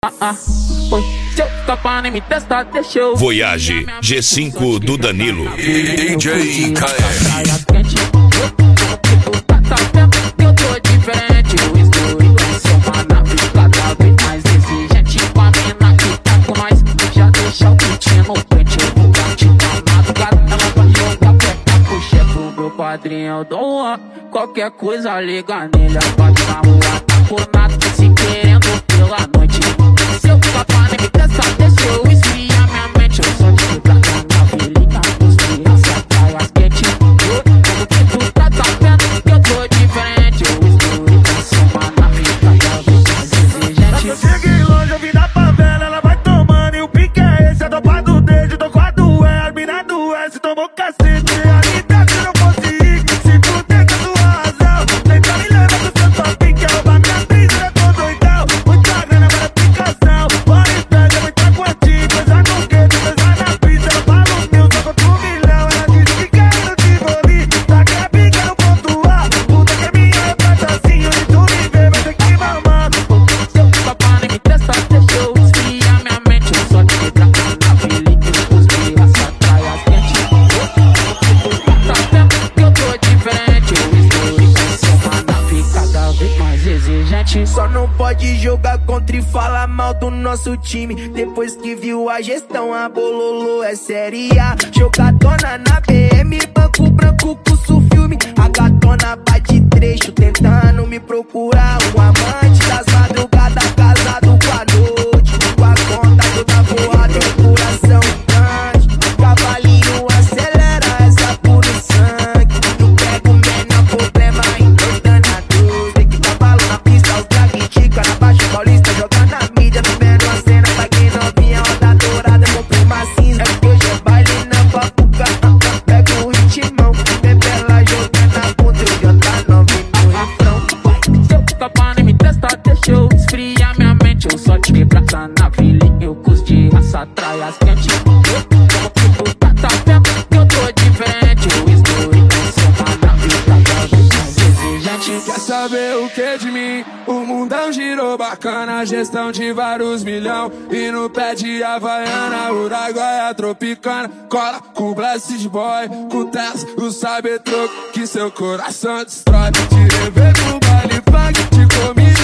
Se eu escapar nem me testar, deixa eu Voyage G5 do Danilo. DJ KF. Eu tô diferente, eu estou sou uma nave cada vez mais exigente. Com a mina que tá com nós, já deixa o pitinho no pente. Eu vou praticar na madrugada, ela vai jogar peca pro chefe. O meu padrinho Dom Juan, qualquer coisa liga nele. Bate na rua, tá por nada, se querendo pela noite. Se eu escapar nem me testar, deixa eu esfriar minha mente. Eu sou de prata na vilinha, os crianças praias quentes. Como que tu tá sabendo que eu tô diferente? Eu estou sou uma nave cada vez mais exigente. Eu cheguei longe, eu vim da favela, ela vai tomando. E o pique é esse, é topado desde, tô com a doé. As mina do S, tomou cacete. Ali dentro eu não fosse ir, se tu tem com a tua razão. Tenta me levar do seu top, que roubar minha brisa, eu tô doidão. Muita grana para aplicação, bora e pega, muita quantia. Coisa no gueto, coisa na pista. Eu falo mil, só contra 1 milhão. Ela disse que quer no Tivoli, tá que a pica no ponto A. Puta que é minha representação, e tu me vê, vai ter que mamar. Se eu escapar nem me testar, deixa eu esfriar minha mente. Eu só te prata na vilinha, os crianças praias quentes. Tá sabendo que eu tô diferente? Eu estou sou uma nave cada vez mais exigente. Só não pode jogar contra e falar mal do nosso time. Depois que viu a gestão, a Bololô é série A. Jogadona na BM, banco branco, curso filme. A gatona bate trecho, tentando me procurar. Um amante das madrugadas, casado com a noite. Com a conta toda voada, um coração grande. Cavalinho acelera essa puro sangue. Não pego o menor problema, entortando a dor. Tem que cavalo na pista, os drag tica na Baixa Paulista, jogando na mídia, vivendo a cena. Pra quem não vinha, onda dourada, comprei uma cinza. É que hoje é baile na papuca, pega o ritmão. Bebela jogando na bunda, eu já tá novinho no refrão. Se eu escapar nem me testar, deixa eu esfriar minha mente. Eu só te prata na vilinha, eu custo de raça, traias quentes. Tu tá sabendo que eu tô diferente? Eu estou sou uma nave cada vez mais exigente. Quer saber o que de mim? O mundão girou bacana, gestão de vários milhão. E no pé de Havaiana, Uraguaia tropicana. Cola com Blessed Boy, com Tess, o sabe troco que seu coração destrói. Te rever no baile funk, te comi